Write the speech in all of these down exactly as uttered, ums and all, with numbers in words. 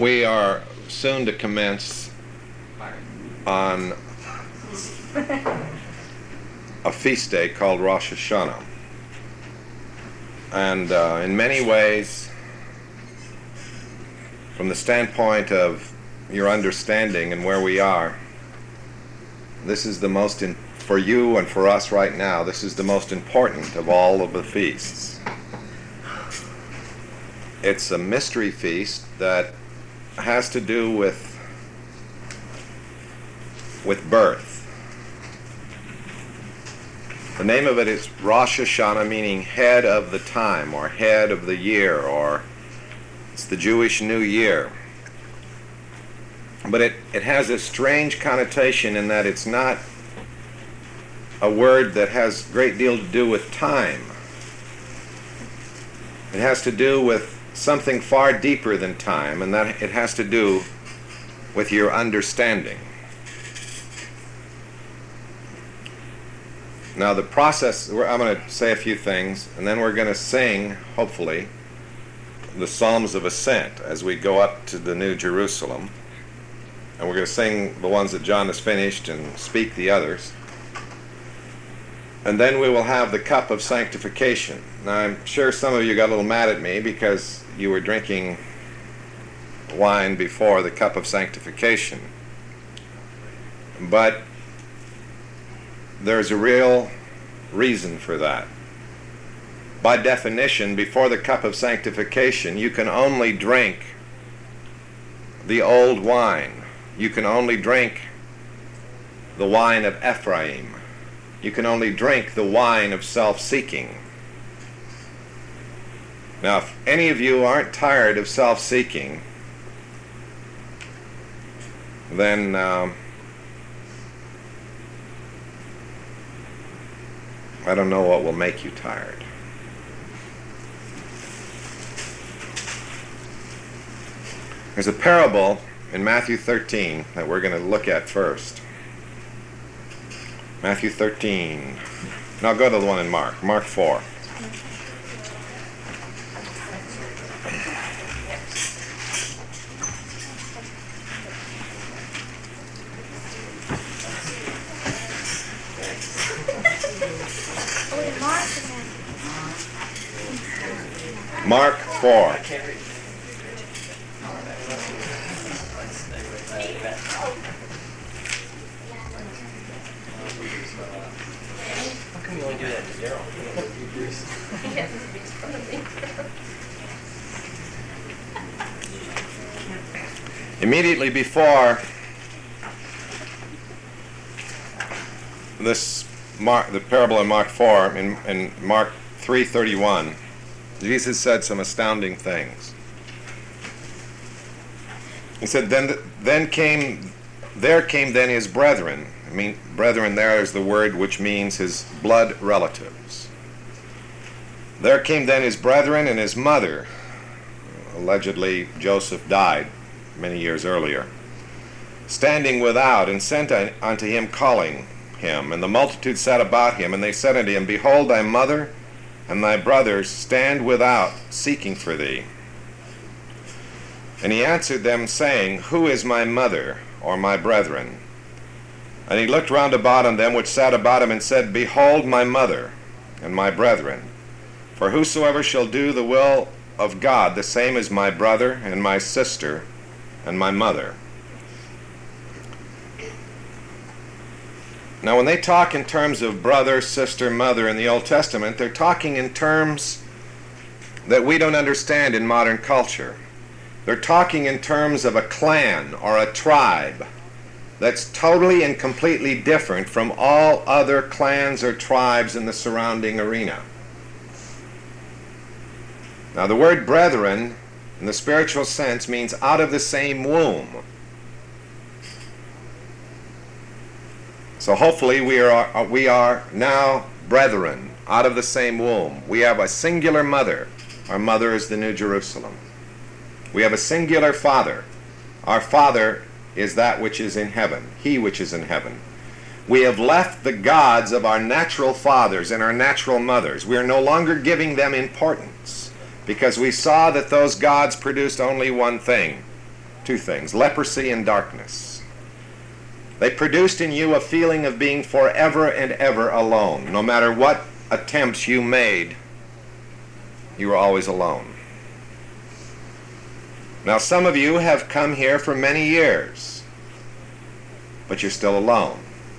We are soon to commence on a feast day called Rosh Hashanah. And uh, in many ways, from the standpoint of your understanding and where we are, this is the most, in, for you and for us right now, this is the most important of all of the feasts. It's a mystery feast that has to do with with birth. The name of it is Rosh Hashanah, meaning head of the time, or head of the year, or it's the Jewish New Year. But it, it has a strange connotation in that it's not a word that has a great deal to do with time. It has to do with something far deeper than time, and that it has to do with your understanding. Now the process, I'm going to say a few things, and then we're going to sing, hopefully, the Psalms of Ascent as we go up to the New Jerusalem. And we're going to sing the ones that John has finished and speak the others. And then we will have the cup of sanctification. Now I'm sure some of you got a little mad at me because you were drinking wine before the cup of sanctification. But there's a real reason for that. By definition, before the cup of sanctification, you can only drink the old wine. You can only drink the wine of Ephraim. You can only drink the wine of self-seeking. Now, if any of you aren't tired of self-seeking, then um, I don't know what will make you tired. There's a parable in Matthew thirteen that we're going to look at first. Matthew thirteen. Now go to the one in Mark. Mark four. Mark four. How come you only do that to Daryl? Immediately before this, Mark, the parable in Mark four, in, in Mark three thirty-one, Jesus said some astounding things. He said, then, then came, there came then his brethren. I mean, brethren there is the word which means his blood relatives. There came then his brethren and his mother. Allegedly, Joseph died many years earlier. Standing without, and sent unto him, calling him. And the multitude sat about him, and they said unto him, Behold, thy mother and thy brothers stand without, seeking for thee. And he answered them, saying, Who is my mother, or my brethren? And he looked round about on them which sat about him, and said, Behold my mother, and my brethren. For whosoever shall do the will of God, the same is my brother, and my sister, and my mother. Now, when they talk in terms of brother, sister, mother in the Old Testament, they're talking in terms that we don't understand in modern culture. They're talking in terms of a clan or a tribe that's totally and completely different from all other clans or tribes in the surrounding arena. Now, the word brethren, in the spiritual sense, means out of the same womb. So hopefully we are, we are now brethren, out of the same womb. We have a singular mother. Our mother is the New Jerusalem. We have a singular father. Our father is that which is in heaven, he which is in heaven. We have left the gods of our natural fathers and our natural mothers. We are no longer giving them importance because we saw that those gods produced only one thing, Two things, leprosy and darkness. They produced in you a feeling of being forever and ever alone. No matter what attempts you made, you were always alone. Now, some of you have come here for many years, but you're still alone.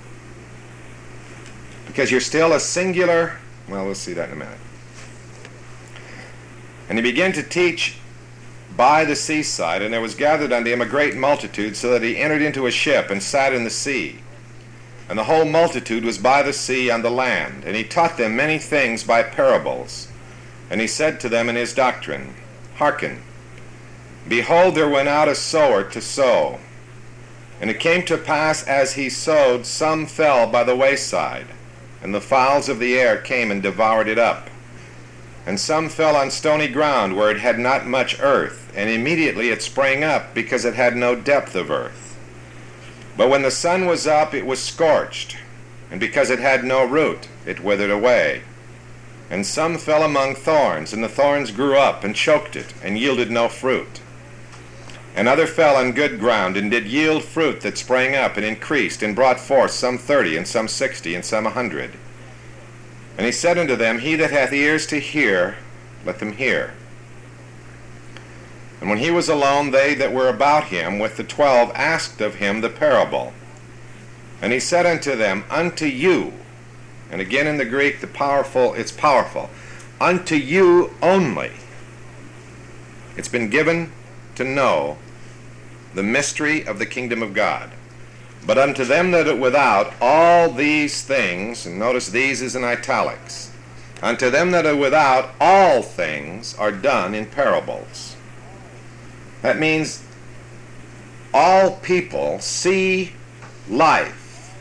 Because you're still a singular, well, we'll see that in a minute. And he began to teach by the seaside, and there was gathered unto him a great multitude, so that he entered into a ship and sat in the sea. And the whole multitude was by the sea on the land. And he taught them many things by parables. And he said to them in his doctrine, Hearken, behold, there went out a sower to sow. And it came to pass, as he sowed, some fell by the wayside, and the fowls of the air came and devoured it up. And some fell on stony ground, where it had not much earth, and immediately it sprang up, because it had no depth of earth. But when the sun was up, it was scorched, and because it had no root, it withered away. And some fell among thorns, and the thorns grew up, and choked it, and yielded no fruit. And other fell on good ground, and did yield fruit that sprang up, and increased, and brought forth some thirty, and some sixty, and some a hundred. And he said unto them, He that hath ears to hear, let them hear. And when he was alone, they that were about him with the twelve asked of him the parable. And he said unto them, Unto you, and again in the Greek, the powerful, it's powerful, unto you only, it's been given to know the mystery of the kingdom of God. But unto them that are without, all these things, and notice these is in italics, unto them that are without, all things are done in parables. That means all people see life,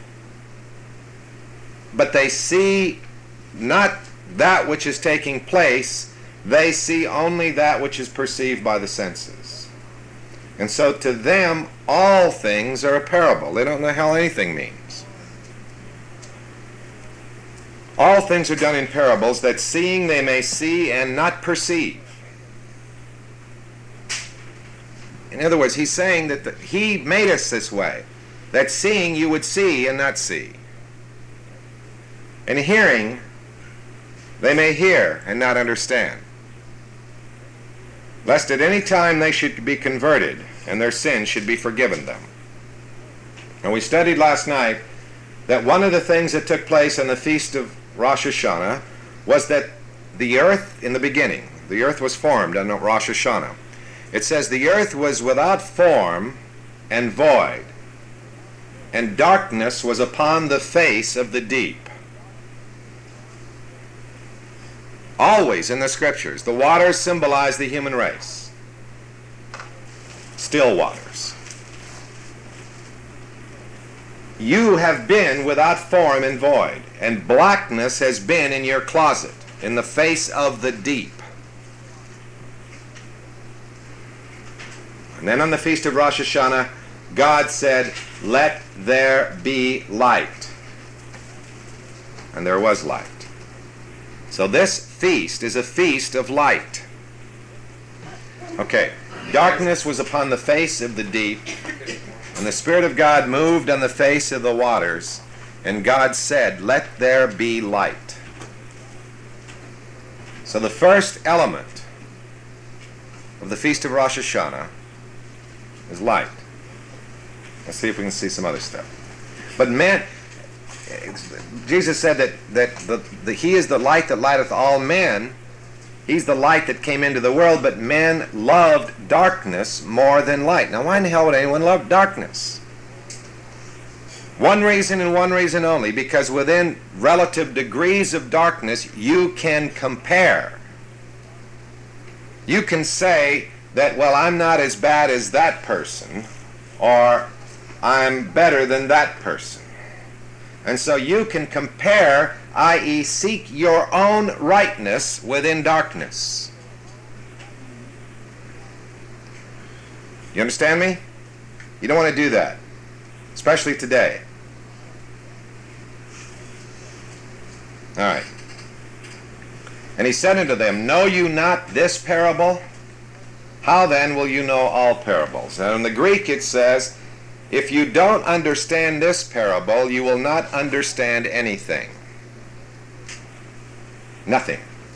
but they see not that which is taking place, they see only that which is perceived by the senses. And so to them, all things are a parable. They don't know how anything means. All things are done in parables, that seeing they may see and not perceive. In other words, he's saying that the, he made us this way, that seeing you would see and not see. And hearing, they may hear and not understand. Lest at any time they should be converted, and their sins should be forgiven them. And we studied last night that one of the things that took place on the feast of Rosh Hashanah was that the earth in the beginning, the earth was formed on Rosh Hashanah. It says the earth was without form and void, and darkness was upon the face of the deep. Always in the scriptures, the waters symbolize the human race. Still waters. You have been without form and void, and blackness has been in your closet, in the face of the deep. And then on the feast of Rosh Hashanah, God said, Let there be light. And there was light. So this feast is a feast of light. Okay, darkness was upon the face of the deep, and the Spirit of God moved on the face of the waters, and God said, Let there be light. So the first element of the feast of Rosh Hashanah is light. Let's see if we can see some other stuff. But man, Jesus said that, that the, the, he is the light that lighteth all men. He's the light that came into the world, but men loved darkness more than light. Now, why in the hell would anyone love darkness? One reason and one reason only, because within relative degrees of darkness, you can compare. You can say that, well, I'm not as bad as that person, or I'm better than that person. And so you can compare, that is seek your own rightness within darkness. You understand me? You don't want to do that, especially today. All right. And he said unto them, Know you not this parable? How then will you know all parables? Now in the Greek it says, if you don't understand this parable, you will not understand anything. Nothing.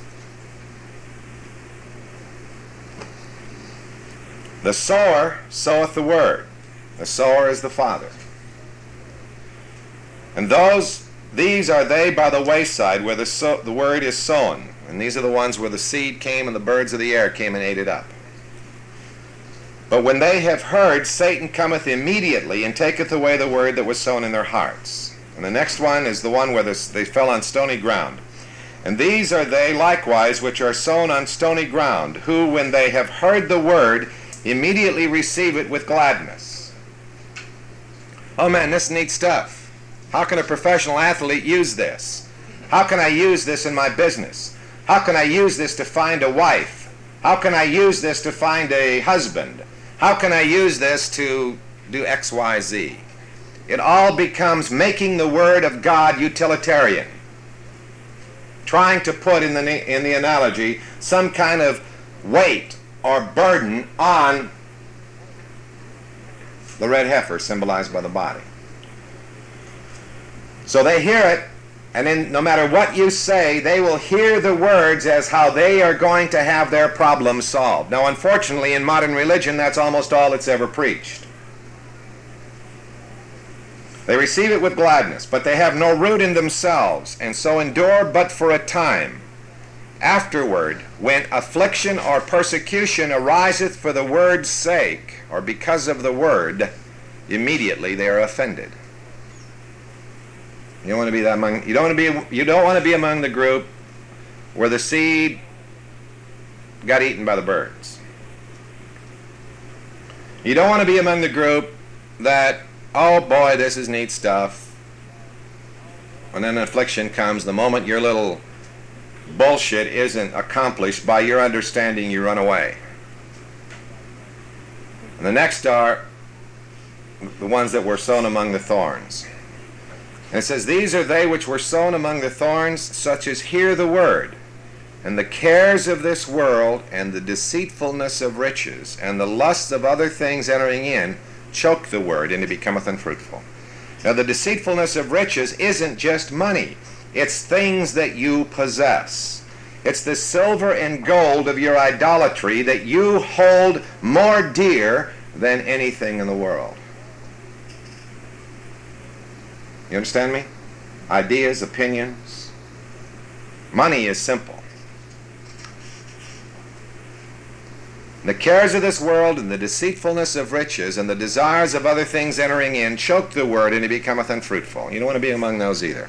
The sower soweth the word. The sower is the Father. And those, these are they by the wayside where the, so, the word is sown. And these are the ones where the seed came and the birds of the air came and ate it up. But when they have heard, Satan cometh immediately and taketh away the word that was sown in their hearts. And the next one is the one where this, they fell on stony ground. And these are they likewise which are sown on stony ground, who when they have heard the word, immediately receive it with gladness. Oh man, this is neat stuff. How can a professional athlete use this? How can I use this in my business? How can I use this to find a wife? How can I use this to find a husband? How can I use this to do X, Y, Z? It all becomes making the Word of God utilitarian. Trying to put in the, in the analogy some kind of weight or burden on the red heifer symbolized by the body. So they hear it, and then no matter what you say, they will hear the words as how they are going to have their problem solved. Now, unfortunately, in modern religion, that's almost all that's ever preached. They receive it with gladness, but they have no root in themselves, and so endure but for a time. Afterward, when affliction or persecution ariseth for the word's sake, or because of the word, immediately they are offended. You don't want to be that among. You don't want to be. You don't want to be among the group where the seed got eaten by the birds. You don't want to be among the group that, oh boy, this is neat stuff. When then affliction comes, the moment your little bullshit isn't accomplished by your understanding, you run away. And the next are the ones that were sown among the thorns. And it says, these are they which were sown among the thorns, such as hear the word, and the cares of this world, and the deceitfulness of riches, and the lusts of other things entering in, choke the word, and it becometh unfruitful. Now the deceitfulness of riches isn't just money. It's things that you possess. It's the silver and gold of your idolatry that you hold more dear than anything in the world. You understand me? Ideas, opinions. Money is simple. The cares of this world and the deceitfulness of riches and the desires of other things entering in choke the word, and it becometh unfruitful. You don't want to be among those either.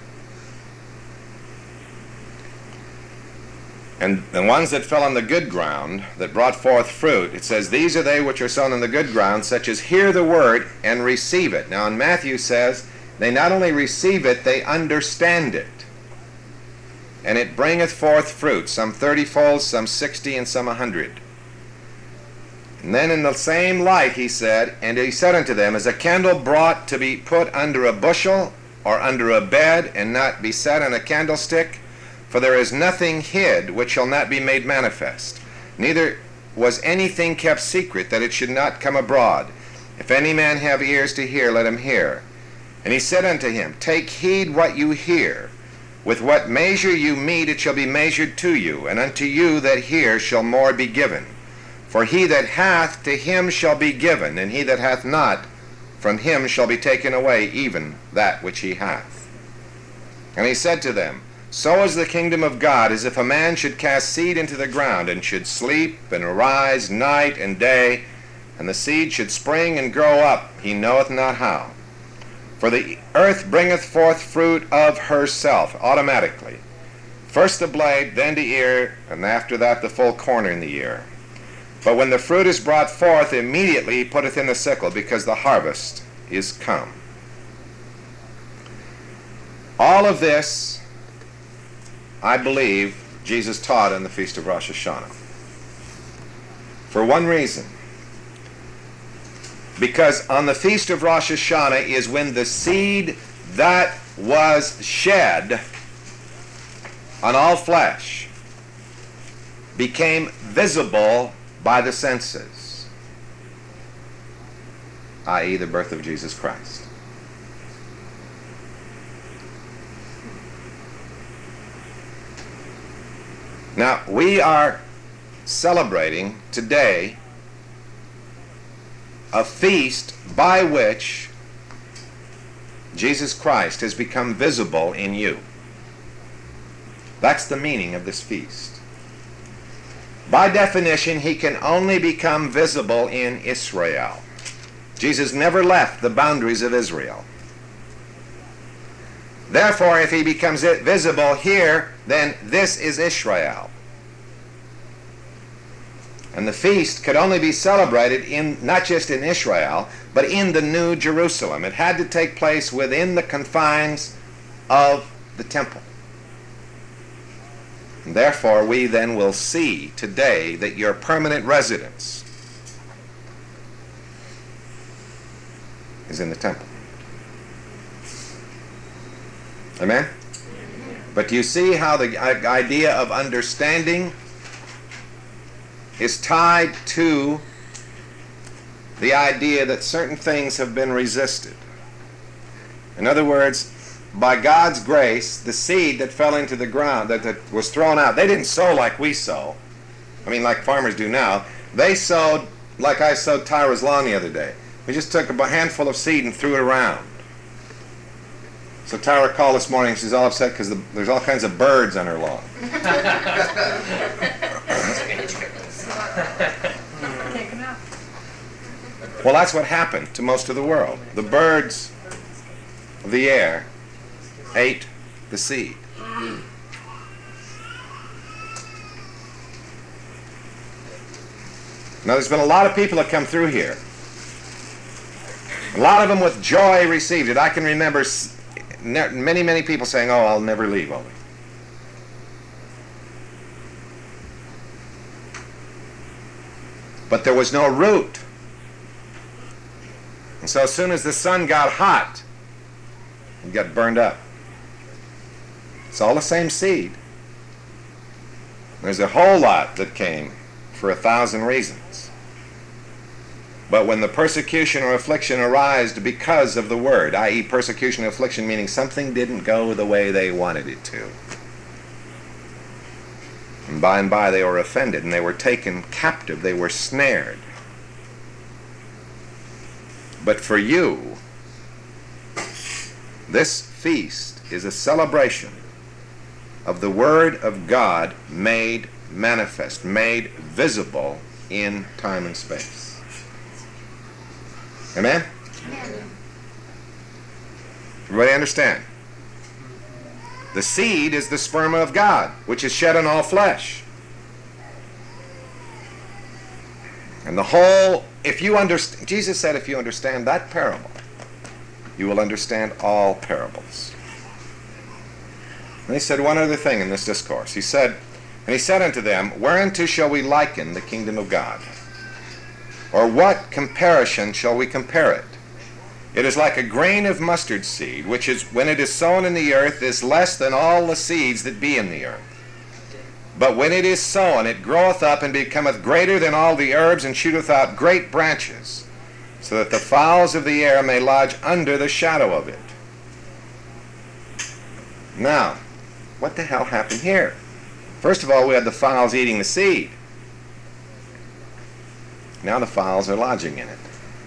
And the ones that fell on the good ground, that brought forth fruit, it says, these are they which are sown on the good ground, such as hear the word and receive it. Now in Matthew says, they not only receive it, they understand it. And it bringeth forth fruit, some thirty-fold, some sixty, and some a hundred. And then in the same light he said, and he said unto them, is a candle brought to be put under a bushel, or under a bed, and not be set on a candlestick? For there is nothing hid which shall not be made manifest, neither was anything kept secret that it should not come abroad. If any man have ears to hear, let him hear. And he said unto him, take heed what you hear. With what measure you mete, it shall be measured to you, and unto you that hear shall more be given. For he that hath, to him shall be given, and he that hath not, from him shall be taken away even that which he hath. And he said to them, so is the kingdom of God, as if a man should cast seed into the ground, and should sleep and arise night and day, and the seed should spring and grow up, he knoweth not how. For the earth bringeth forth fruit of herself, automatically. First the blade, then the ear, and after that the full corner in the ear. But when the fruit is brought forth, immediately he putteth in the sickle, because the harvest is come. All of this, I believe, Jesus taught on the Feast of Rosh Hashanah. For one reason. Because on the Feast of Rosh Hashanah is when the seed that was shed on all flesh became visible by the senses, that is the birth of Jesus Christ. Now, we are celebrating today a feast by which Jesus Christ has become visible in you. That's the meaning of this feast. By definition, he can only become visible in Israel. Jesus never left the boundaries of Israel. Therefore, if he becomes visible here, then this is Israel. And the feast could only be celebrated in not just in Israel, but in the New Jerusalem. It had to take place within the confines of the temple. And therefore, we then will see today that your permanent residence is in the temple. Amen? But do you see how the idea of understanding is tied to the idea that certain things have been resisted? In other words, by God's grace, the seed that fell into the ground, that, that was thrown out, they didn't sow like we sow. I mean, like farmers do now. They sowed like I sowed Tyra's lawn the other day. We just took a handful of seed and threw it around. So Tyra called this morning, she's all upset because the, there's all kinds of birds on her lawn. Well, that's what happened to most of the world. The birds of the air ate the seed. Now, there's been a lot of people that come through here. A lot of them with joy received it. I can remember many, many people saying, "Oh, I'll never leave, Ole." But there was no root. And so as soon as the sun got hot, it got burned up. It's all the same seed. There's a whole lot that came for a thousand reasons. But when the persecution or affliction arose because of the word, that is persecution or affliction meaning something didn't go the way they wanted it to. And by and by they were offended and they were taken captive. They were snared. But for you, this feast is a celebration of the Word of God made manifest, made visible in time and space. Amen? Amen. Everybody understand? The seed is the sperma of God, which is shed on all flesh. And the whole, if you understand, Jesus said if you understand that parable, you will understand all parables. And he said one other thing in this discourse. He said, and he said unto them, whereunto shall we liken the kingdom of God? Or what comparison shall we compare it? It is like a grain of mustard seed, which is, when it is sown in the earth, is less than all the seeds that be in the earth. But when it is sown, it groweth up and becometh greater than all the herbs, and shooteth out great branches, so that the fowls of the air may lodge under the shadow of it. Now, what the hell happened here? First of all, we had the fowls eating the seed. Now the fowls are lodging in it.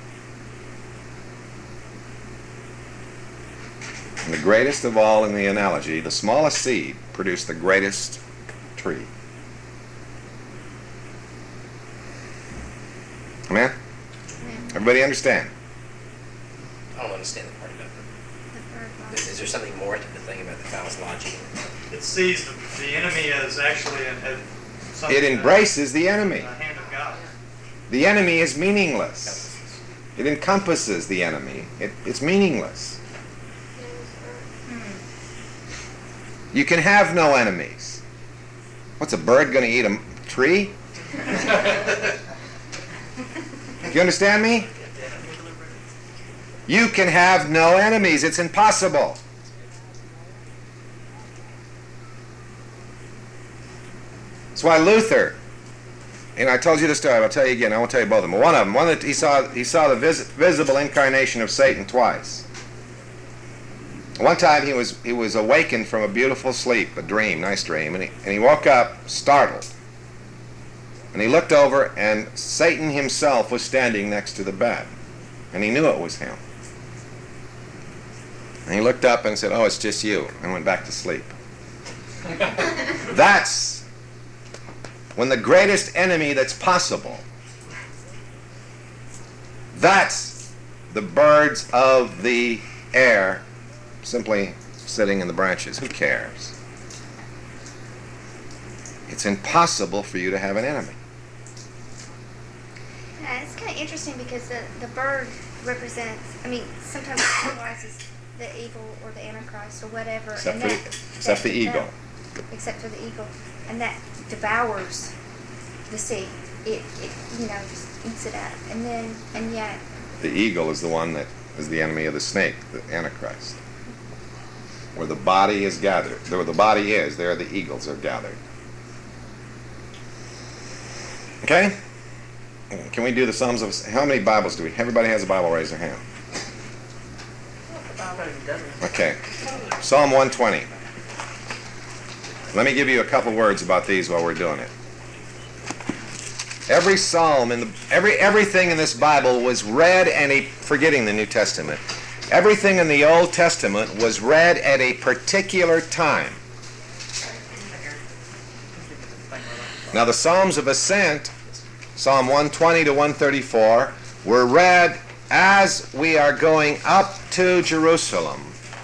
And the greatest of all in the analogy, the smallest seed produced the greatest tree. Amen? Amen. Everybody understand? I don't understand the part about it. Is there something more to the thing about the fowls lodging? It sees the, the enemy as actually an, as something It embraces the enemy. in the hand of God. The enemy is meaningless. It encompasses the enemy. It, it's meaningless. You can have no enemies. What's a bird going to eat? A tree? Do you understand me? You can have no enemies. It's impossible. That's why Luther, and I told you the story. I'll tell you again. I won't tell you both of them. One of them, one that he saw, he saw the vis visible incarnation of Satan twice. One time he was he was awakened from a beautiful sleep, a dream, nice dream, and he, and he woke up startled. And he looked over, and Satan himself was standing next to the bed, and he knew it was him. And he looked up and said, "Oh, it's just you," and went back to sleep. That's when the greatest enemy that's possible, that's the birds of the air simply sitting in the branches. Who cares? It's impossible for you to have an enemy. Yeah, it's kind of interesting because the, the bird represents, I mean, sometimes it symbolizes the eagle or the Antichrist or whatever. Except and for that, the, except that the eagle. devour- Except for the eagle. And that devours the seed. It, it, you know, just eats it up. And then, and yet... The eagle is the one that is the enemy of the snake, the Antichrist. Where the body is gathered. Where the body is, there the eagles are gathered. Okay? Can we do the Psalms of... How many Bibles do we... Everybody has a Bible, raise their hand. Okay. Psalm one twenty. Let me give you a couple words about these while we're doing it. Every psalm in the every everything in this Bible was read and a forgetting the New Testament. Everything in the Old Testament was read at a particular time. Now the Psalms of Ascent, Psalm one twenty to one thirty-four, were read as we are going up to Jerusalem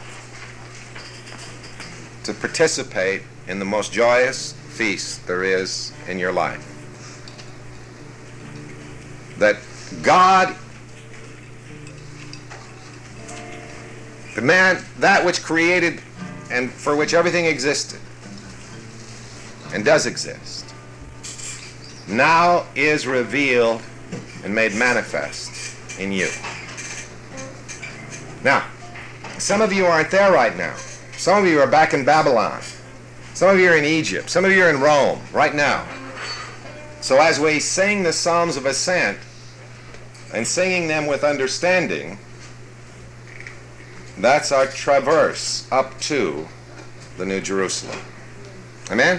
to participate in the most joyous feast there is in your life. That God, the man, that which created and for which everything existed and does exist, now is revealed and made manifest in you. Now, some of you aren't there right now. Some of you are back in Babylon. Some of you are in Egypt. Some of you are in Rome right now. So as we sing the Psalms of Ascent, and singing them with understanding, that's our traverse up to the New Jerusalem. Amen?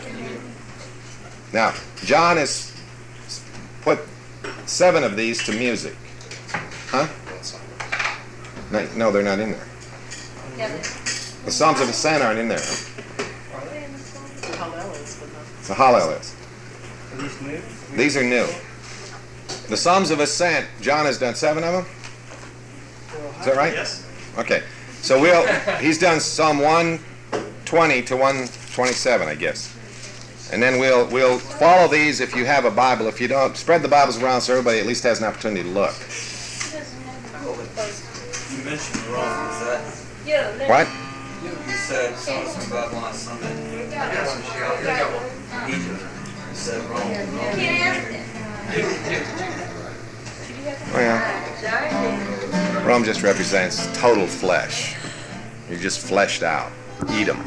Now, John has put seven of these to music. Huh? No, no, they're not in there. The Psalms of Ascent aren't in there. The Hallel is. Are these new? These are new. The Psalms of Ascent, John has done seven of them? Is that right? Yes. Okay. So we'll, he's done Psalm one twenty to one twenty-seven, I guess. And then we'll we'll follow these if you have a Bible. If you don't, spread the Bibles around so everybody at least has an opportunity to look. You mentioned Rome, is that? What? You said something about last Sunday. Egypt. You said Rome. Oh, yeah. Rome just represents total flesh. You're just fleshed out. Eat them.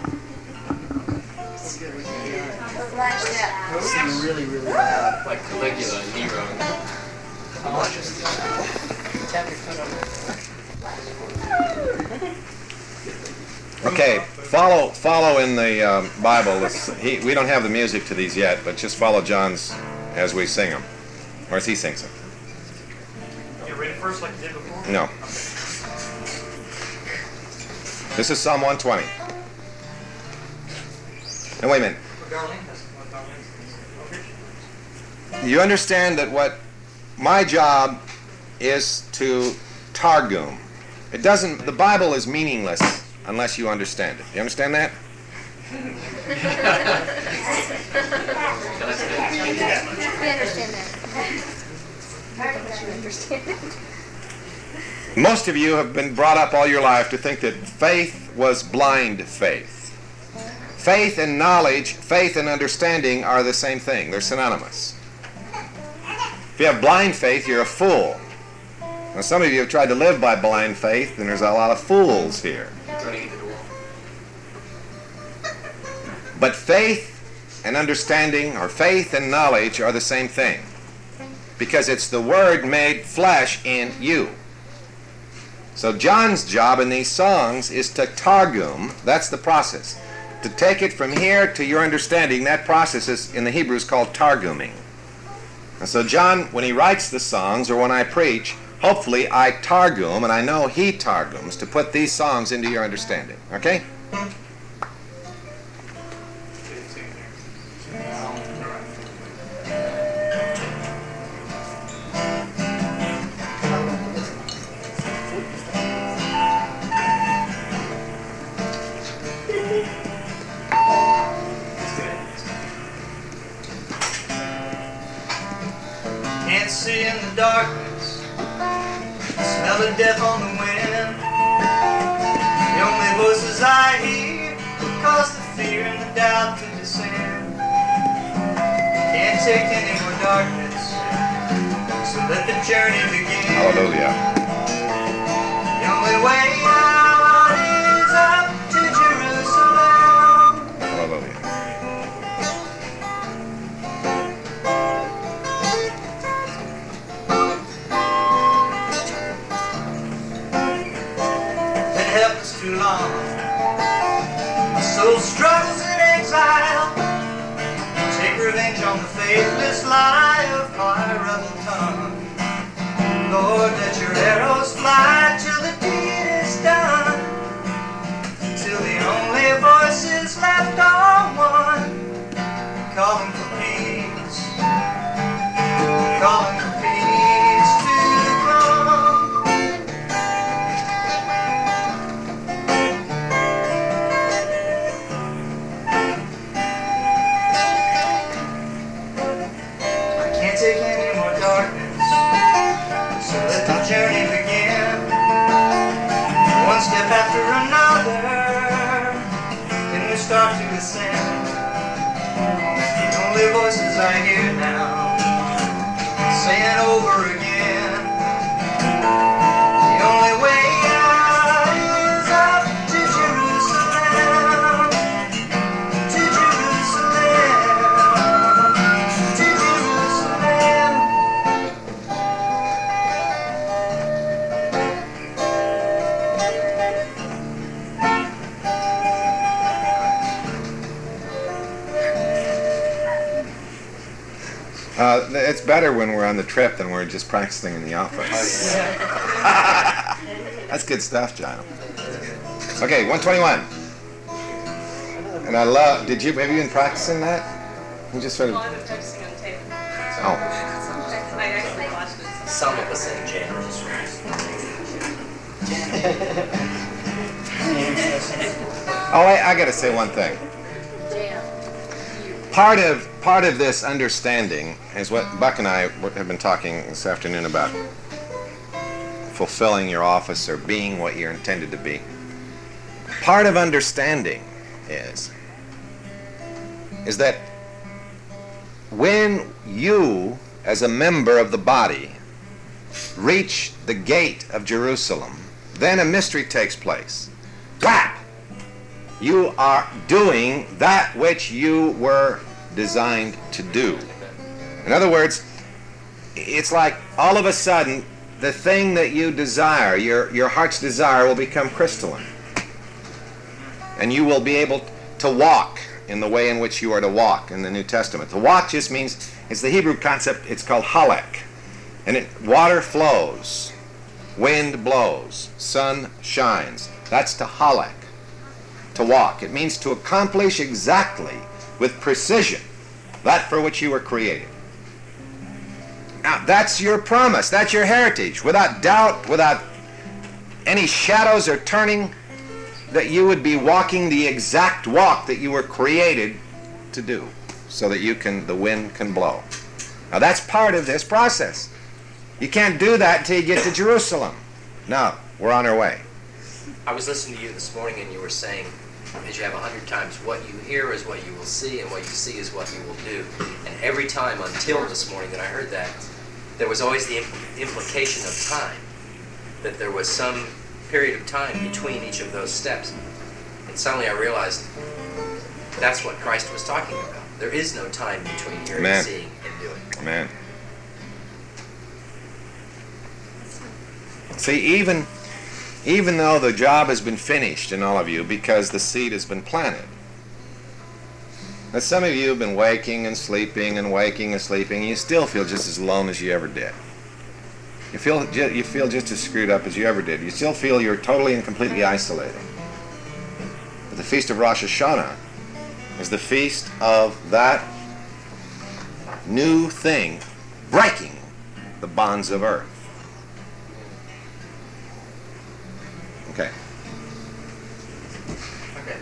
Sing really, really loud. Like Caligula and Nero. Okay, follow follow in the um, Bible. This, he, we don't have the music to these yet, but just follow John's as we sing them, or as he sings them. You read it first like you did before? No. This is Psalm one twenty. Now wait a minute. You understand that what my job is to Targum. It doesn't. The Bible is meaningless unless you understand it. You understand that? We understand that. You understand it. Most of you have been brought up all your life to think that faith was blind faith. Faith and knowledge, faith and understanding are the same thing. They're synonymous. If you have blind faith, you're a fool. Now, some of you have tried to live by blind faith, and there's a lot of fools here. Running into the wall. But faith and understanding, or faith and knowledge, are the same thing. Because it's the Word made flesh in you. So John's job in these songs is to targum, that's the process. To take it from here to your understanding, that process is in the Hebrew is called targuming. And so John, when he writes the songs, or when I preach, hopefully I targum, and I know he targums, to put these songs into your understanding. Okay? Can't see in the darkness, smell of death on the wind. The only voices I hear will cause the fear and the doubt to descend. Can't take any more darkness, so let the journey begin. Hallelujah. The only way out is up to Jerusalem. Hallelujah. Too long. My soul struggles in exile. Take revenge on the faithless lie of my rebel tongue. Lord, let your arrows fly till the deed is done. Till the only voices left are one, calling for peace, calling for peace to come. Take any more darkness, so let the journey begin. One step after another, then we start to descend. The only voices I hear now, saying over again, the only way out is up to Jerusalem, to Jerusalem, to Jerusalem. Uh, it's better when we're on the trip than we're just practicing in the office. That's good stuff, John. Okay, one twenty-one. And I love, did you, have you been practicing that? You just sort of, Well, I've been practicing on tape. oh. I actually watched it. Some of us in jam. Oh, I, I got to say one thing. Part of part of this understanding is what Buck and I have been talking this afternoon about fulfilling your office or being what you're intended to be. Part of understanding is is that when you, as a member of the body, reach the gate of Jerusalem, then a mystery takes place. Whap! You are doing that which you were designed to do. In other words, it's like all of a sudden the thing that you desire, your, your heart's desire, will become crystalline. And you will be able to walk in the way in which you are to walk in the New Testament. To walk just means, it's the Hebrew concept, it's called halek. And it, water flows, wind blows, sun shines. That's to halek. To walk. It means to accomplish exactly, with precision, that for which you were created. Now, that's your promise. That's your heritage. Without doubt, without any shadows or turning, that you would be walking the exact walk that you were created to do, so that you can, the wind can blow. Now, that's part of this process. You can't do that until you get to Jerusalem. Now, we're on our way. I was listening to you this morning, and you were saying, as you have a hundred times, what you hear is what you will see, and what you see is what you will do. And every time until this morning that I heard that, there was always the impl- implication of time, that there was some period of time between each of those steps. And suddenly I realized that's what Christ was talking about. There is no time between hearing, Amen. seeing, and doing. Amen. See, even, even though the job has been finished in all of you because the seed has been planted, now some of you have been waking and sleeping and waking and sleeping, and you still feel just as alone as you ever did. You feel, ju- you feel just as screwed up as you ever did. You still feel you're totally and completely isolated. But the Feast of Rosh Hashanah is the feast of that new thing breaking the bonds of earth. Okay. Okay.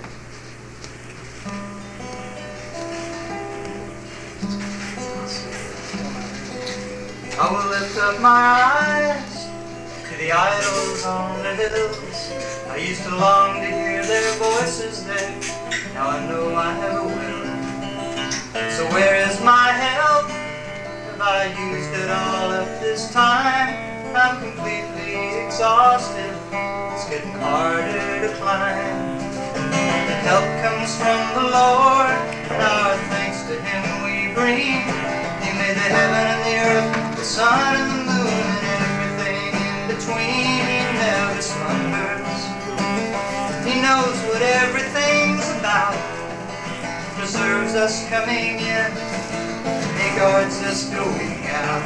I will lift up my eyes to the idols on the hills. I used to long to hear their voices there. Now I know I have a will. So where is my help? Have I used it all up this time? I'm completely exhausted. It's getting harder to climb. The help comes from the Lord, and our thanks to Him we bring. He made the heaven and the earth, the sun and the moon, and everything in between. He never slumbers. He knows what everything's about. Preserves us coming in. He guards us going out.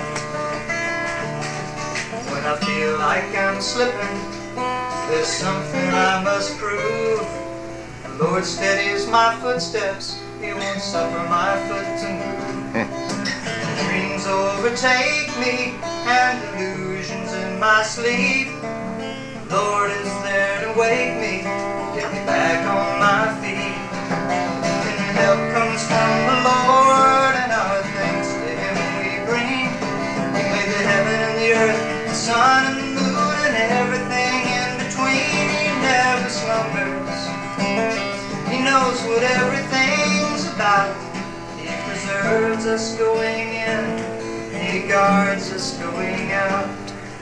When I feel like I'm slipping, there's something I must prove. The Lord steadies my footsteps. He won't suffer my foot to move. Dreams overtake me and illusions in my sleep. The Lord is there to wake me, get me back on my feet. And help comes from the Lord, and our thanks to Him we bring. He made the heaven and the earth, the sun and the moon, and everything in between. He never slumbers. He knows what everything's about. He preserves us going in. He guards us going out.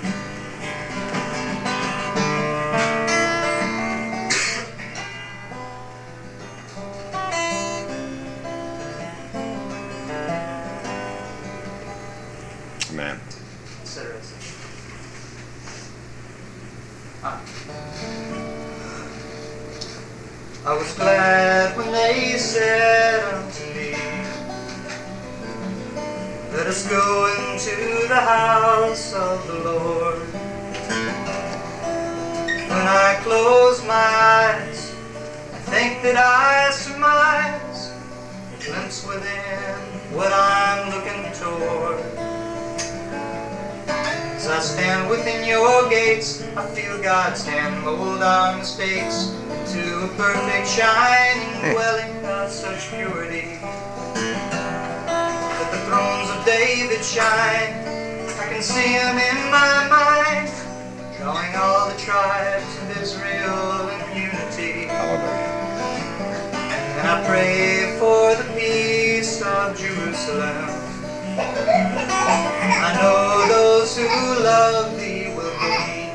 Amen. I was glad when they said unto me, let us go into the house of the Lord. When I close my eyes, I think that I surmise a glimpse within what I'm looking toward. As I stand within your gates, I feel God's hand mold our mistakes into a perfect shining dwelling of such purity that the thrones of David shine. I can see them in my mind, drawing all the tribes of Israel in unity. Hallelujah. And I pray for the peace of Jerusalem. I know those who love Thee will believe.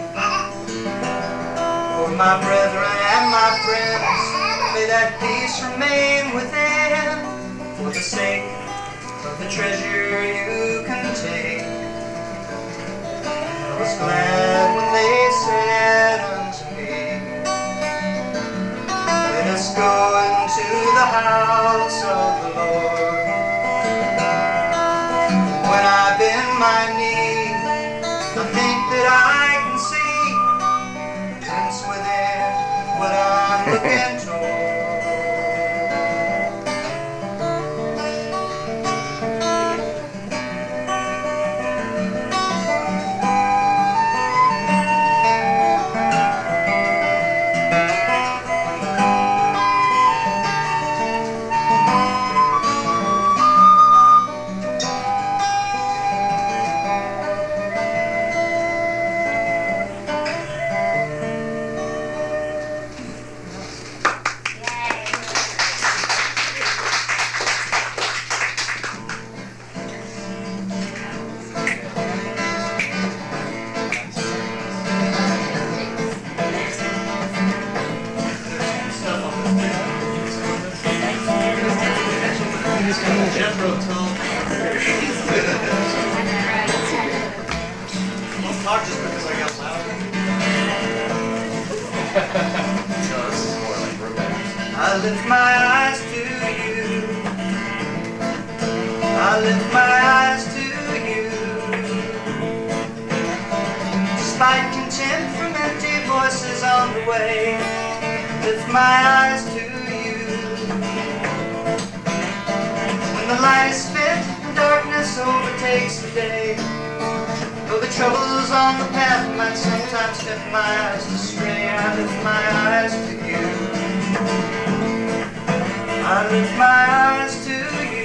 For my brethren and my friends, may that peace remain within, for the sake of the treasure You contain. I was glad when they said unto me, let us go into the house of the Lord. When I bend my knee, I think that I can see a glimpse within what I'm looking toward. Jethro told me. Don't talk just because I got louder. No, this is more like romance. I lift my eyes to you. I lift my eyes to you. Despite contempt from empty voices on the way, lift my eyes to you. When the light is spent and darkness overtakes the day, though the troubles on the path might sometimes tempt my eyes to stray, I lift my eyes to you. I lift my eyes to you.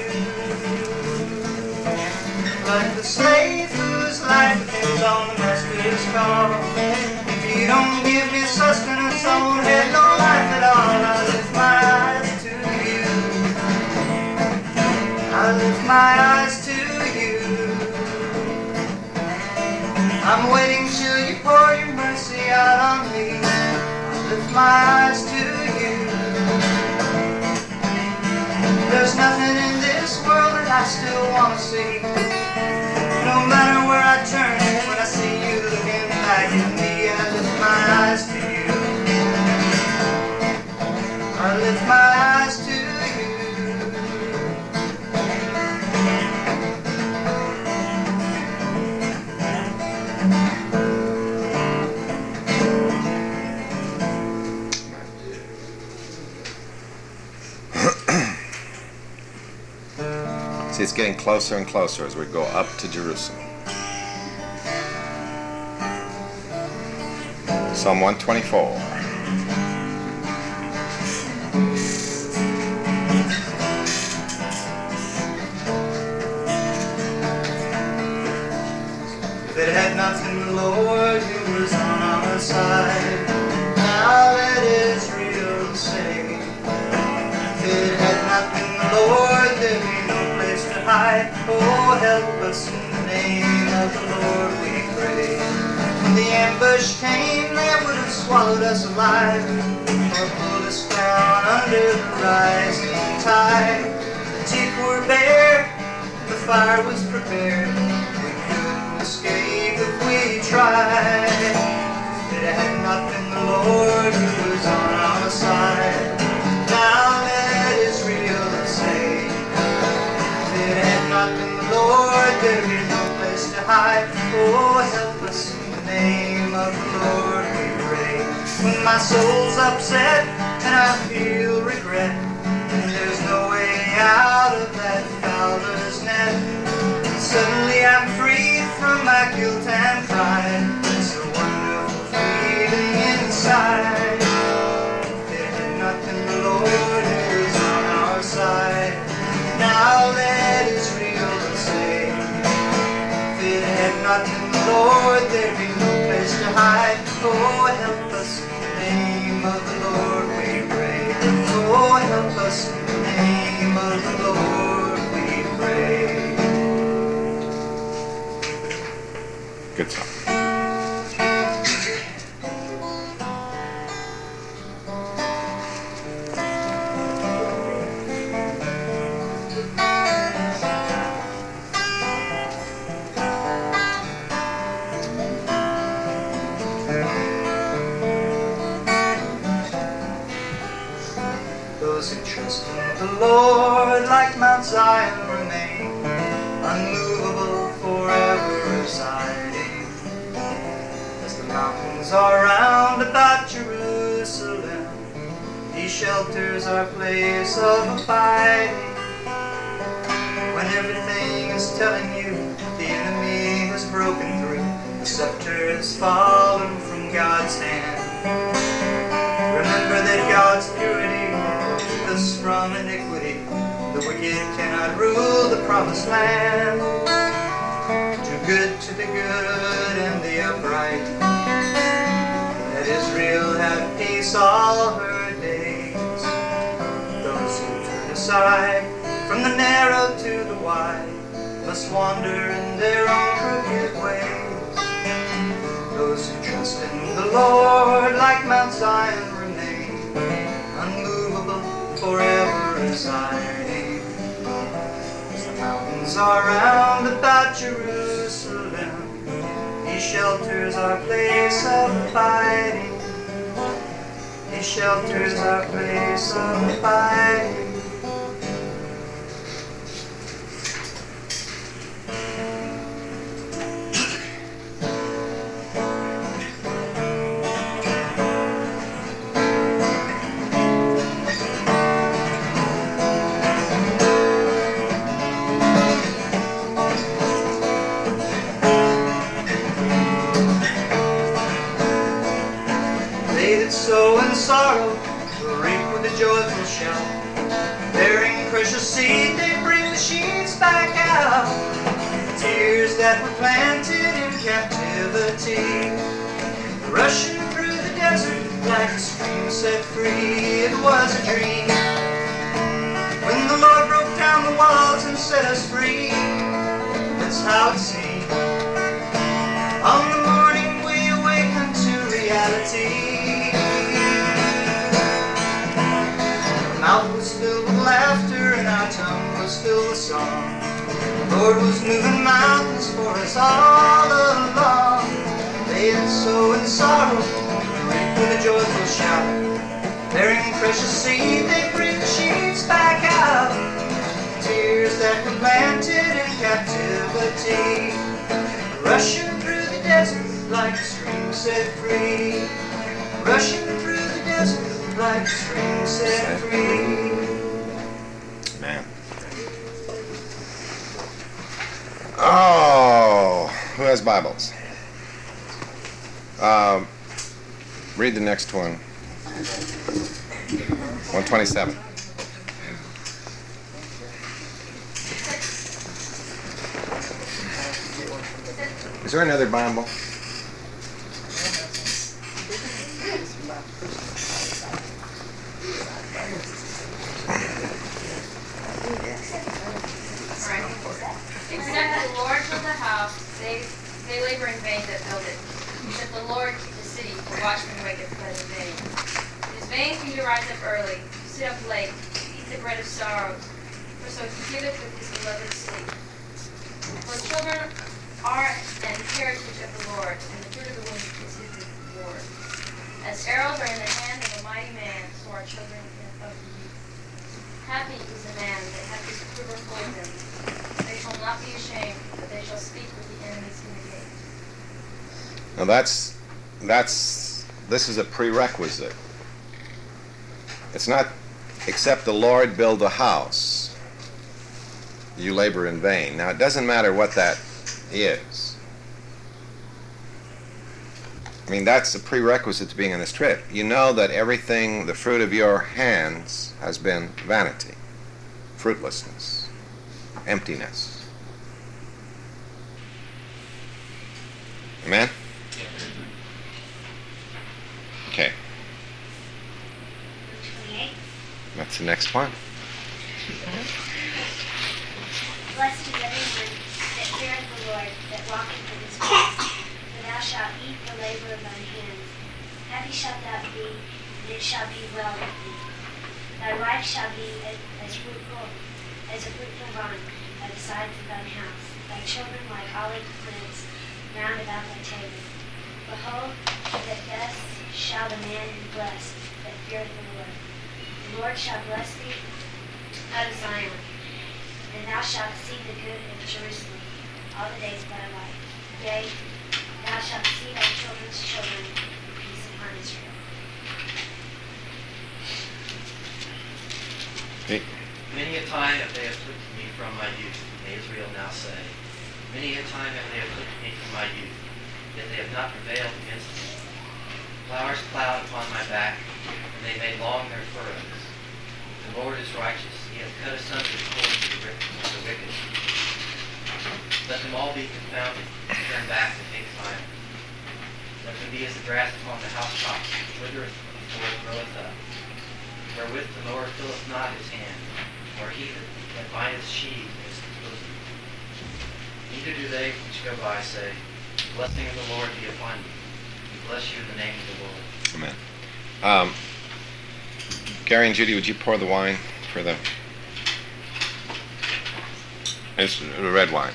Like the slave whose life depends on the master's call. If you don't give me sustenance, I won't have no life at all. I lift my eyes to you. I lift my eyes to you. I'm waiting till you pour your mercy out on me. I lift my eyes to you. There's nothing in this world that I still want to see. No matter where I turn, when I see you looking back at me, I lift my eyes to you. I lift my eyes to you. See, it's getting closer and closer as we go up to Jerusalem. Psalm one twenty-four. If it had not been the Lord who was on our side, now let Israel say. If it had not been the Lord, there'd be no place to hide. Oh, help us in the name of the Lord, we pray. When the ambush came, they would have swallowed us alive, or pulled us down under the rising tide. The teeth were bare, the fire was prepared. We couldn't escape if we tried. If it had not been the Lord who was on our side, now let Israel say. If it had not been the Lord, there'd be no place to hide. Oh, help us in the name of the Lord, we pray. When my soul's upset and I feel regret, and there's no way out of that fowler's net, suddenly I'm freed from my guilt and pride. It's a wonderful feeling inside. If it had not been the Lord who was on our side, now let Israel say. If it had not been the Lord, there'd be no place to hide. Oh, help us in the name of the Lord, we pray. Oh, help us in the name of the Lord, we pray. Good song. Those who trust in the Lord like Mount Zion remain, unmovable, forever residing. As the mountains are round about Jerusalem, He shelters our place of abiding. When everything is telling you the enemy has broken through, the scepter has fallen from God's hand, remember that God's purity will keep us from iniquity. The wicked cannot rule the promised land. Too good to the good and the upright, let Israel have peace all her days. Those who turn aside from the narrow to the wide must wander in their own crooked ways. Those who trust in the Lord like Mount Zion remain, unmovable, forever residing. walls are round about Jerusalem. He shelters our place of abiding. He shelters our place of abiding. Sow in sorrow, will reap with a joyful shout. Bearing precious seed, they bring the sheaves back out. Tears that were planted in captivity, rushing through the desert like a stream set free. It was a dream when the Lord broke down the walls and set us free. That's how it seemed on the morning we awakened to reality. Our mouth was filled with laughter and our tongue was filled with song. The Lord was moving mountains for us all along. They that sow in sorrow reap with a joyful shout. Bearing precious seed, they bring the sheaves back out. Tears that were planted in captivity, rushing through the desert like a stream set free. Rushing through the desert like a stream set free. Man. Oh, who has Bibles? Um, read the next one. one twenty-seven. Is there another Bible? Except the Lord build the house, they, they labor in vain that build it. Except the Lord keep the city, the watchman waketh but in vain. It is vain for you to rise up early, to sit up late, to eat the bread of sorrows, for so he giveth with his beloved sleep. For children are an heritage of the Lord, and the fruit of the womb is his reward. As arrows are in the hand of a mighty man, so are children of the youth. Happy is the man that hath his quiver full of them. They shall not be ashamed, but they shall speak with the enemies in the gate. Now that's, that's, this is a prerequisite. It's not, except the Lord build a house, you labor in vain. Now it doesn't matter what that is. I mean, that's a prerequisite to being on this trip. You know that everything, the fruit of your hands, has been vanity, fruitlessness, emptiness. Amen? Okay. That's the next one. Blessed is everyone that feareth the Lord, that walketh in his ways. For thou shalt eat the labor of thine hands. Happy shalt thou be, and it shall be well with thee. Thy wife shall be as, as fruitful as a fruitful vine by the sides of thine house. Thy children like olive plants round about thy table. Behold, that thus shall the man be blessed that feareth the Lord. The Lord shall bless thee out of Zion, and thou shalt see the good of Jerusalem all the days of thy life. Yea, thou shalt see thy children's children, peace upon Israel. Hey. Many a time have they afflicted me from my youth, may Israel now say. Many a time have they afflicted me from my youth, yet they have not prevailed against me. Flowers plowed upon my back, and they made long their furrows. The Lord is righteous, he hath cut asunder the cords of the wicked. Let them all be confounded, and turn back to take Zion. Let them be as the grass upon the housetops, which withereth before it groweth up. Wherewith the Lord filleth not his hand, nor he that bindeth sheaves in his bosom. Neither do they which go by say, the blessing of the Lord be upon you. We bless you in the name of the Lord. Amen. Um, Gary and Judy, would you pour the wine for the... It's the red wine.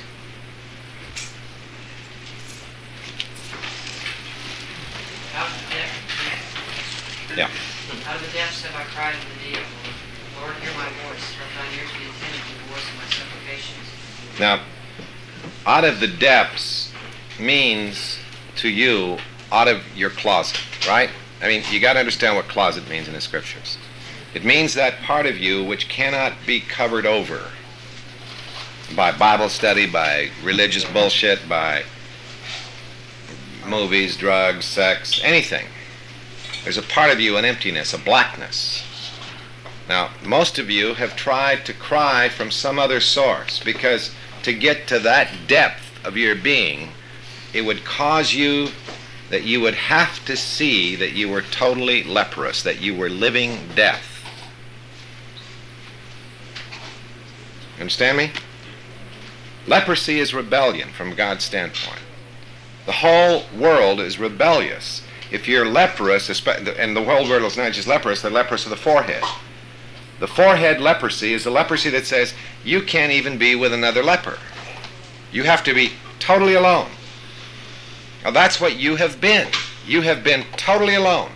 Out of the depths, Yeah. out of the depths have I cried in the deep. Lord, hear my voice. Let thine ears be attentive to the voice of my supplications. Now, out of the depths means to you out of your closet, right? I mean, you got to understand what closet means in the scriptures. It means that part of you which cannot be covered over by Bible study, by religious bullshit, by movies, drugs, sex, anything. There's a part of you, an emptiness, a blackness. Now, most of you have tried to cry from some other source, because to get to that depth of your being, it would cause you that you would have to see that you were totally leprous, that you were living death. Understand me? Leprosy is rebellion from God's standpoint. The whole world is rebellious. If you're leprous, and the whole world is not just leprous, they're leprous of the forehead. The forehead leprosy is the leprosy that says you can't even be with another leper. You have to be totally alone. Now that's what you have been. You have been totally alone.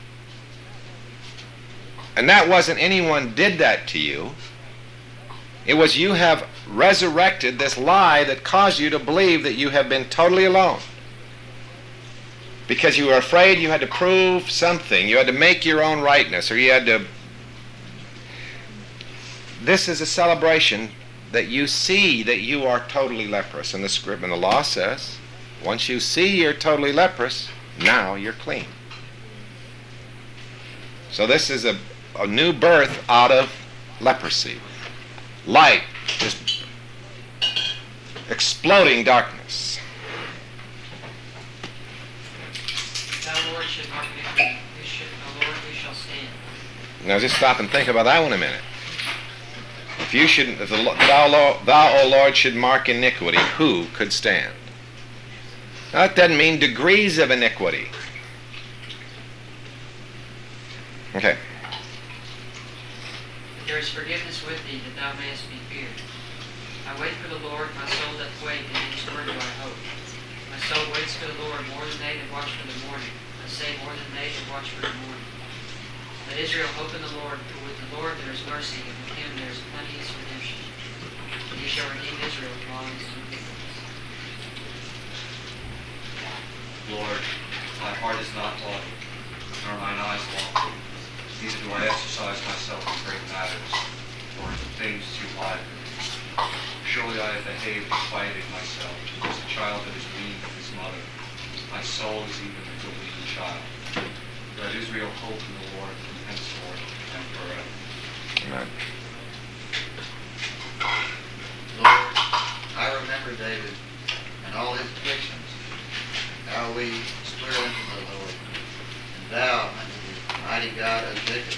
And that wasn't anyone did that to you. It was you have resurrected this lie that caused you to believe that you have been totally alone. Because you were afraid you had to prove something. You had to make your own rightness, or you had to... This is a celebration that you see that you are totally leprous. And the script and the law says, once you see you're totally leprous, now you're clean. So this is a, a new birth out of leprosy. Light is exploding darkness. Thou, Lord, should mark iniquity. Who should, O Lord, who shall stand? Now just stop and think about that one a minute. If you should, if the, thou, Lord, thou, O Lord, should mark iniquity, who could stand? Now that doesn't mean degrees of iniquity. Okay. There is forgiveness with thee, that thou mayest be feared. I wait for the Lord, my soul doth wait, and in his word do I hope. My soul waits for the Lord more than they that watch for the morning. I say more than they that watch for the morning. Let Israel hope in the Lord, for with the Lord there is mercy, and with him there is plenteous redemption. And he shall redeem Israel from all his iniquities. Lord, my heart is not haughty, nor mine eyes lofty. Neither do I exercise myself in great matters, or in things too wide for me. Surely I have behaved and quieted myself, as a child that is weaned of his mother. My soul is even as a weaned child. Let Israel hope in the Lord from henceforth and forever. Amen. Lord, I remember David and all his afflictions, how we swear unto the Lord, and thou unto the mighty God of Jacob.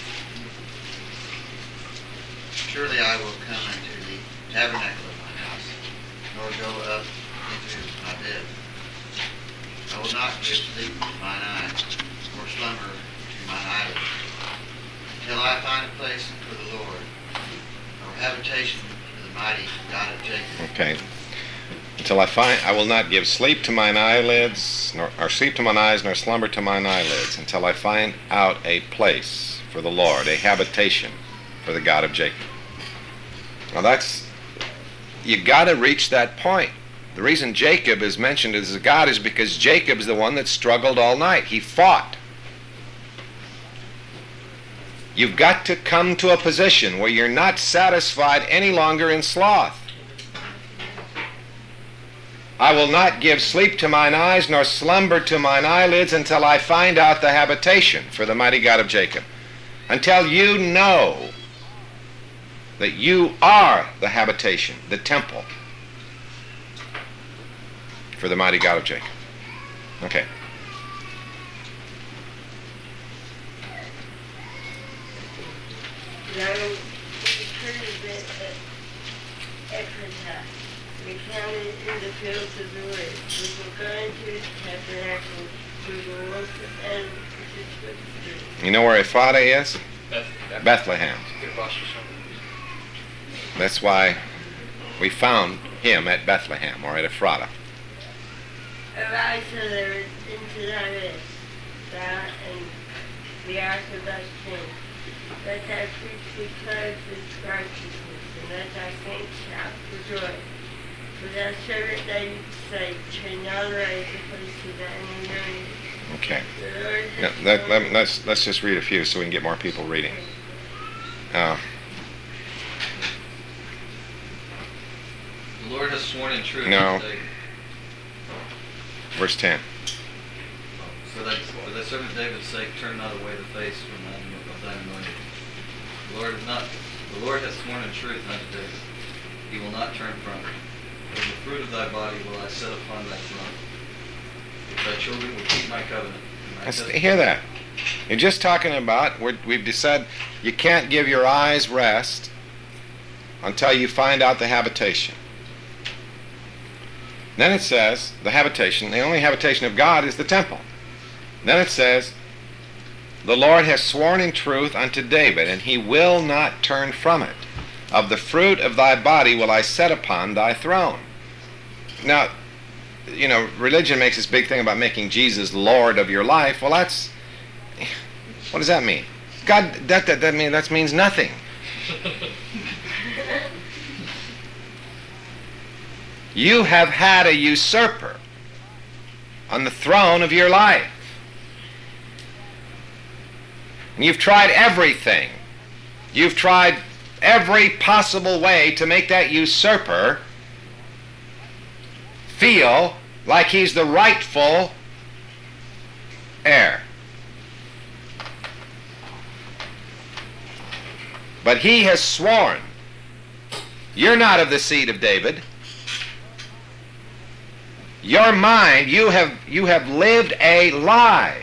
Surely I will come into the tabernacle of my house, nor go up into my bed. I will not give sleep to mine eyes, nor slumber to mine eyelids, until I find a place for the Lord, or habitation for the mighty God of Jacob. Okay. Until I find, I will not give sleep to mine eyelids, nor or sleep to mine eyes, nor slumber to mine eyelids, until I find out a place for the Lord, a habitation for the God of Jacob. Now that's, you got to reach that point. The reason Jacob is mentioned as a God is because Jacob is the one that struggled all night. He fought. You've got to come to a position where you're not satisfied any longer in sloth. I will not give sleep to mine eyes, nor slumber to mine eyelids, until I find out the habitation for the mighty God of Jacob. Until you know that you are the habitation, the temple for the mighty God of Jacob. Okay. Now, we heard that at Ephrathah, recounted in the fields of the word, we will go into his tabernacle, we will worship and participate with. You know where Ephrathah is? Bethlehem. Bethlehem. That's why We found him at Bethlehem or at Ephrata. Arise, there into thy rest, thou and the ark of thy king. Let thy priest declare his righteousness, and let thy saints shout for joy. For thy servant David's sake, turn thou right the place of thine anointed. Okay. The Lord Yeah, has let, sworn- let, let's, let's just read a few so we can get more people reading. Uh, The Lord has sworn in truth. No. that they- verse ten. For thy, for thy servant David's sake, turn not away the face from thine, of thine anointed. The Lord has not. The Lord has sworn in truth unto David. He will not turn from it. For the fruit of thy body will I set upon thy throne. If thy children will keep my covenant. and my Let's testimony- hear that. You're just talking about, we're, we've decided you can't give your eyes rest until you find out the habitation. Then it says, the habitation, the only habitation of God is the temple. Then it says, the Lord has sworn in truth unto David, and he will not turn from it. Of the fruit of thy body will I set upon thy throne. Now, you know, religion makes this big thing about making Jesus Lord of your life. Well, that's, what does that mean? God, that that that mean that means nothing. You have had a usurper on the throne of your life. And you've tried everything. You've tried every possible way to make that usurper feel like he's the rightful heir. But he has sworn, you're not of the seed of David. Your mind, you have you have lived a lie.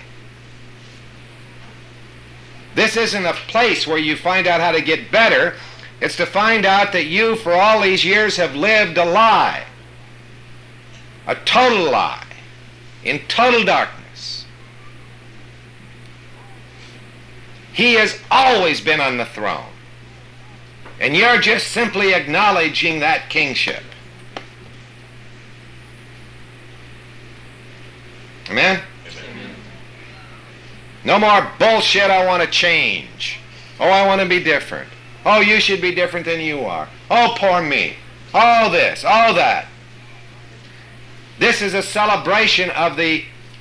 This isn't a place where you find out how to get better. It's to find out that you, for all these years, have lived a lie. A total lie. In total darkness. He has always been on the throne. And you're just simply acknowledging that kingship. Amen? No more bullshit, I want to change. Oh, I want to be different. Oh, you should be different than you are. Oh, poor me. Oh, this. Oh, that. This is a celebration of the...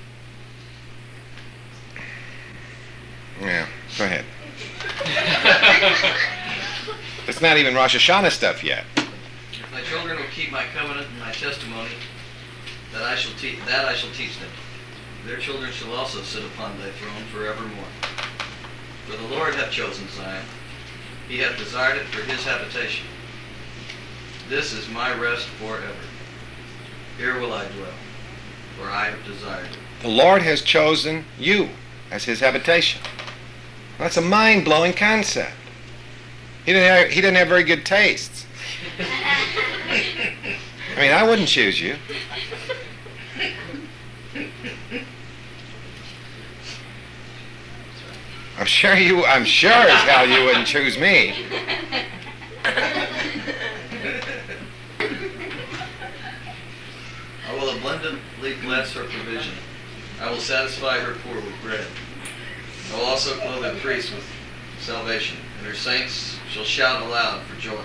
Yeah, go ahead. It's not even Rosh Hashanah stuff yet. If thy children will keep my covenant and my testimony, that I shall teach that I shall teach them. Their children shall also sit upon thy throne forevermore. For the Lord hath chosen Zion. He hath desired it for his habitation. This is my rest forever. Here will I dwell, for I have desired it. The Lord has chosen you as his habitation. That's a mind-blowing concept. He didn't have, he didn't have very good tastes. I mean, I wouldn't choose you. I'm sure you, I'm sure as hell you wouldn't choose me. I will abundantly bless her provision. I will satisfy her poor with bread. I will also clothe her priests with salvation, and her saints shall shout aloud for joy.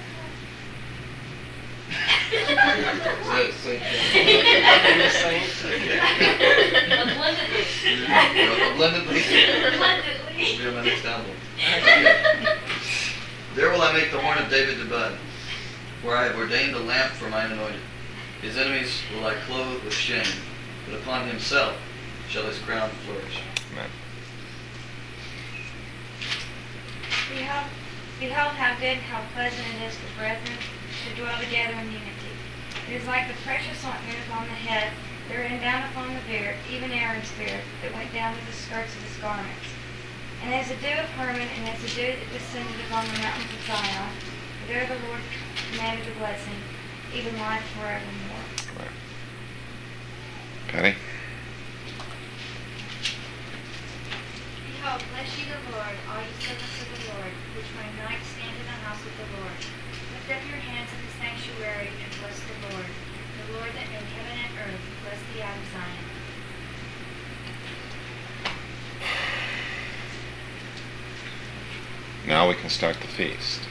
Abundantly. Will be on my next album. There will I make the horn of David to bud, for I have ordained a lamp for mine anointed. His enemies will I clothe with shame, but upon himself shall his crown flourish. Amen. Behold, behold how good and how pleasant it is for brethren to dwell together in unity. It is like the precious ointment upon the head that ran down upon the beard, even Aaron's beard, that went down to the skirts of his garments. And as the dew of Hermon, and as the dew that descended upon the mountains of Zion, for there the Lord commanded the blessing, even life forevermore. Right. Penny? Behold, bless ye the Lord, all ye servants of the Lord, which by night stand in the house of the Lord. Lift Lift up your hands in the sanctuary and bless the Lord. The Lord that made heaven and earth, bless thee out of Zion. Now we can start the feast.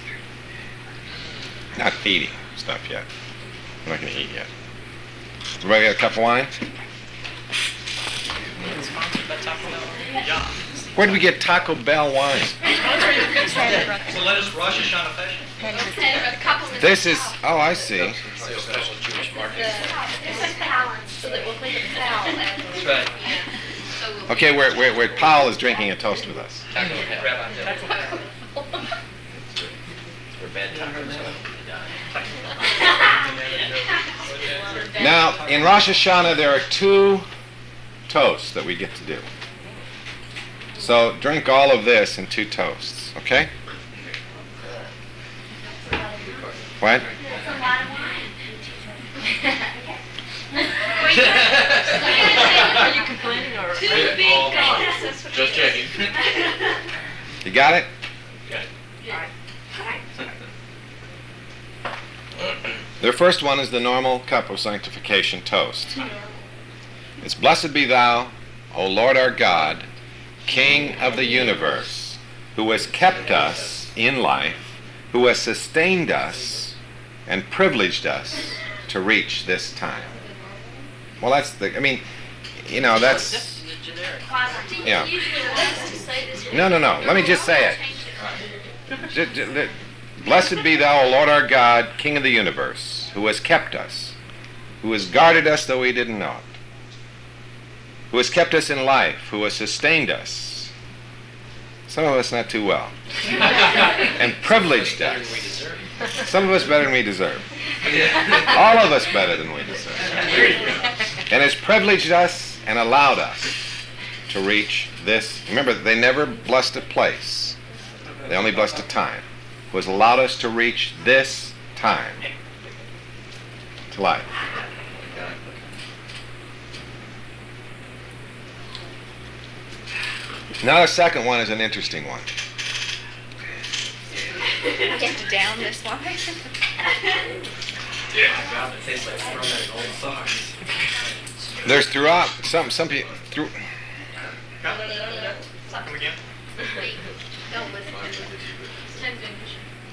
Not eating stuff yet. We're not going to eat yet. Everybody got a cup of wine? Sponsored by Taco Bell. Yeah. Where did we get Taco Bell wine? So let us Rosh Hashanah fashion. This is, oh, I see. Special Jewish market. So that we'll think of Sal as. That's right. So we'll Okay, where, where, where Powell is drinking a toast with us. Taco Bell. Rabbi Bell. We're bad tacos. Now, in Rosh Hashanah, there are two toasts that we get to do. So drink all of this in two toasts, okay? What? That's a lot of wine. Are you complaining or? Two big gulps. That's what Just it is. checking. You got it? The first one is the normal cup of sanctification toast. It's blessed be thou, O Lord our God, King of the universe, who has kept us in life, who has sustained us and privileged us to reach this time. Well, that's the, I mean, you know, that's, yeah. No, no, no. Let me just say it. J- j- j- Blessed be thou, O Lord our God, King of the universe, who has kept us, who has guarded us though we didn't know it, who has kept us in life, who has sustained us, some of us not too well, and privileged us. Some of us better than we deserve. All of us better than we deserve. And has privileged us and allowed us to reach this. Remember, they never blessed a place. They only blessed a time. Who has allowed us to reach this time to life. Now the second one is an interesting one. You have to down this one. Yeah. It tastes like throwing out old socks. There's throughout some some people through. Come again? Don't listen. Ten fingers.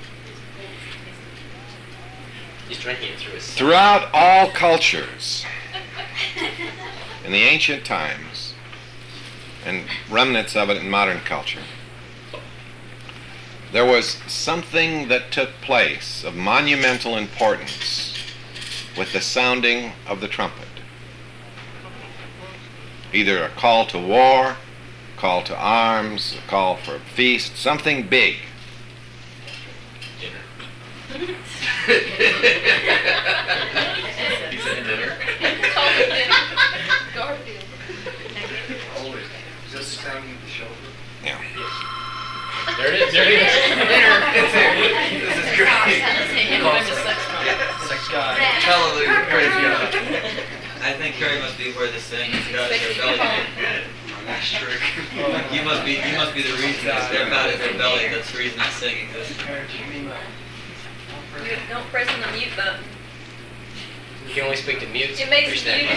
He's drinking it through his. Throughout all cultures, in the ancient times, and remnants of it in modern culture, there was something that took place of monumental importance with the sounding of the trumpet. Either a call to war, call to arms, a call for a feast, something big. Dinner. He said dinner. Garfield. Is this sounding the shoulder? Yeah. There it is. There it is. It's there. This is great. Sex god. Hallelujah. Praise God. I think Carrie must be where the saying is God is their belly. You must be you must be the reason it's their God is their belly. That's the reason that saying exists. Don't press on the mute button. You can only speak to mutes. It makes Understand you. me?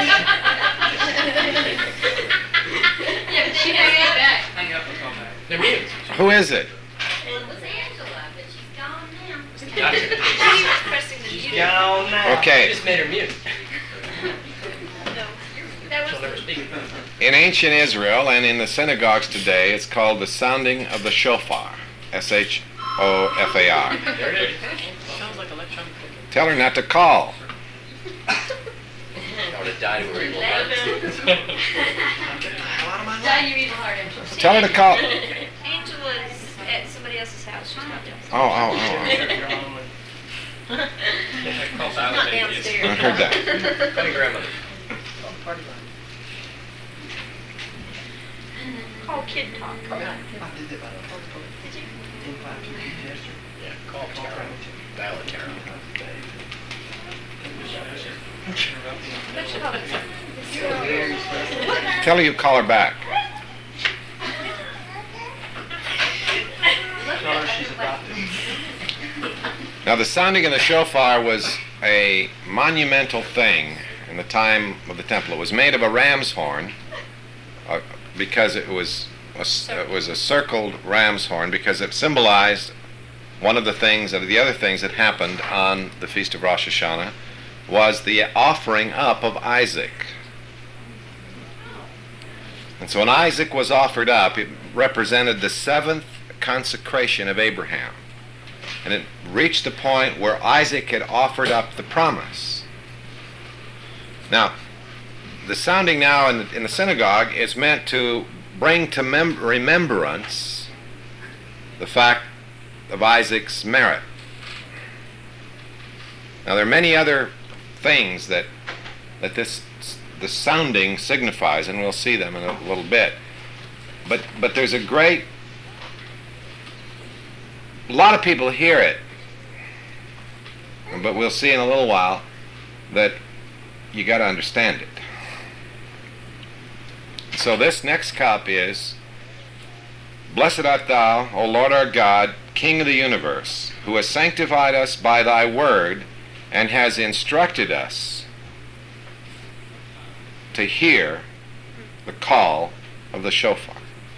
Yeah, but she hung it back. Hang up and come back. They're mutes. Who is it? It was Angela, but she's gone now. She was pressing the mute. Gone now. You Okay. just made her mute. No, that was She'll never speak. In ancient Israel and in the synagogues today, it's called the sounding of the shofar. S H O F A R. There it is. Sounds like electronic. Tell her not to call. I would have died if we were able to. Die your evil heart, Angela. Tell her to call. Angela's at somebody else's house. She's not downstairs. Oh, oh, oh. Not Not downstairs. I heard that. Call your grandmother. Call Kid Talk. Yeah, call Tara. Dial a Tara. Tell her you call her back. Tell her she's adopted. Now, the sounding of the shofar was a monumental thing in the time of the temple. It was made of a ram's horn uh, because it was a, it was a circled ram's horn because it symbolized one of the things, of the other things that happened on the Feast of Rosh Hashanah was the offering up of Isaac. And so when Isaac was offered up, it represented the seventh consecration of Abraham. And it reached the point where Isaac had offered up the promise. Now, the sounding now in the, in the synagogue is meant to bring to mem- remembrance the fact of Isaac's merit. Now, there are many other things that that this the sounding signifies, and we'll see them in a little bit. But but there's a great a lot of people hear it, but we'll see in a little while that you got to understand it. So this next cup is, "Blessed art thou, O Lord our God, King of the universe, who has sanctified us by thy word and has instructed us to hear the call of the shofar."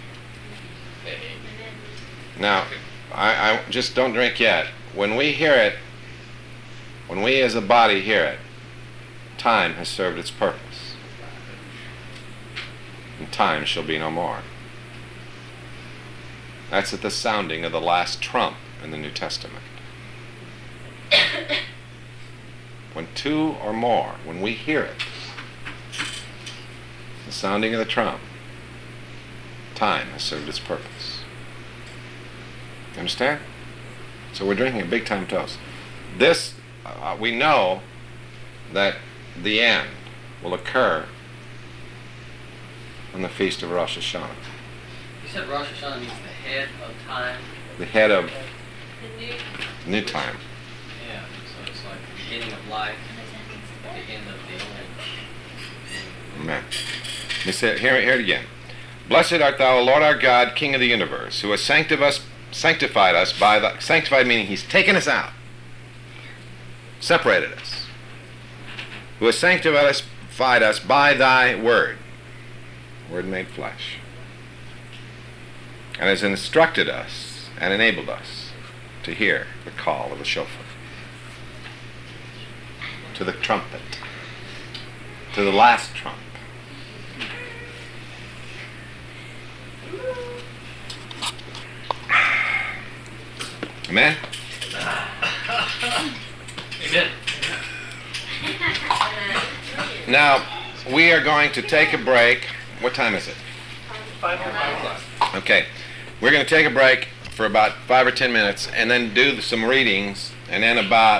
Now, I, I just don't drink yet. When we hear it, when we as a body hear it, time has served its purpose. And time shall be no more. That's at the sounding of the last trump in the New Testament. When two or more, when we hear it, the sounding of the trump, time has served its purpose. You understand? So we're drinking a big time toast. This, uh, we know that the end will occur on the Feast of Rosh Hashanah. You said Rosh Hashanah means the head of time? The head of The new. new time. Yeah, so it's like the beginning of life, the end of the old. Amen. He said, hear, hear it again. "Blessed art thou, O Lord our God, King of the universe, who has sanctified us, sanctified us by the, sanctified meaning he's taken us out, separated us, who has sanctified us, sanctified us by thy word, word made flesh, and has instructed us and enabled us to hear the call of the shofar, to the trumpet, to the last trump. Amen? Amen. Now, we are going to take a break. What time is it? Five o'clock. Okay. We're going to take a break for about five or ten minutes and then do some readings, and then about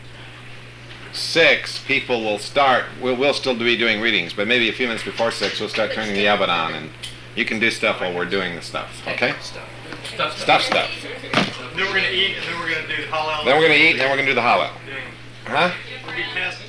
six, people will start, we'll, we'll still be doing readings, but maybe a few minutes before six, we'll start turning the oven on, and you can do stuff while we're doing the stuff, okay? Stuff. Stuff, stuff. Then we're going to eat, and then we're going to do the hallel. Then we're going to eat, and then we're going to do the hallel. Huh? We'll be passing